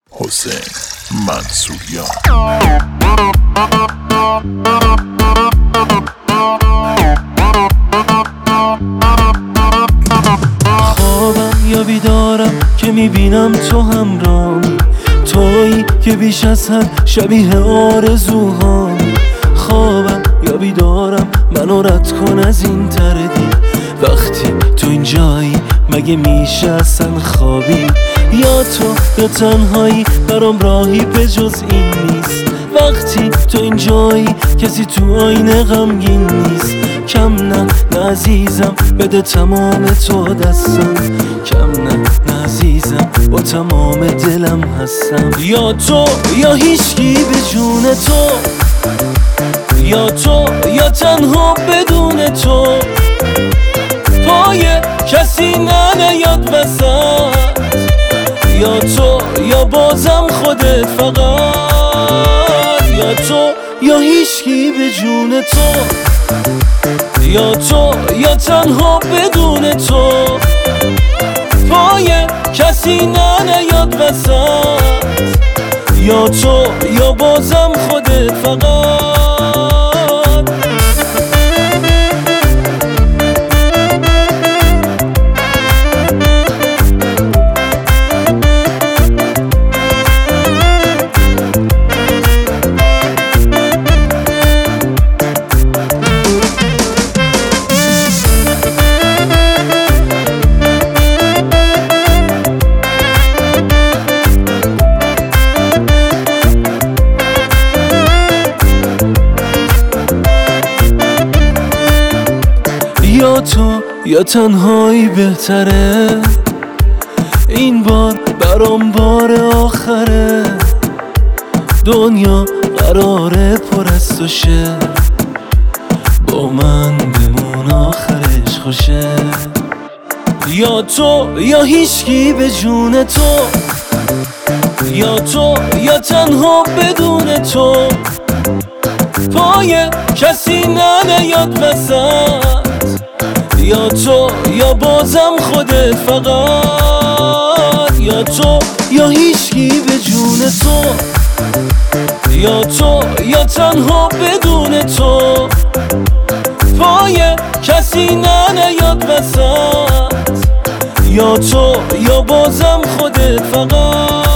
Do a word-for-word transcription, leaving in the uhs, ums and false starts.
حسین منصوریان. خوابم یا بیدارم که میبینم تو همراهی، تویی که بیش از حد شبیه آرزوهام. خوابم یا بیدارم منو رد کن از این تردید، وقتی تو اینجایی مگه میشه اصلا خوابی؟ یا تو یا تنهایی برام راهی به جز این نیست. وقتی تو اینجایی کسی تو آینه غمگین نیست. کم نه نه عزیزم بده تمام تو دستم، کم نه نه عزیزم با تمام دلم هستم. یا تو یا هیچکی به جون تو، یا تو یا تنها بدون تو. پای کسی نه نیاد وسط، یا تو یا بازم خودت فقط. یا تو یا هیچکی به جون تو، یا تو یا تنها بدون تو. پای کسی نه نیاد وسط، یا تو یا بازم خودت فقط. یا تو یا تنهایی بهتره، این بار برام بار آخره. دنیا قراره پر از تو شه، با من بمون آخرش خوشه. یا تو یا هیچکی به جون تو، یا تو یا تنها بدون تو. پای کسی نه نیاد وسط، یا تو یا بازم خودت فقط. یا تو یا هیچکی به جون تو، یا تو یا تنها بدون تو. پای کسی نه نیاد وسط، یا تو یا بازم خودت فقط.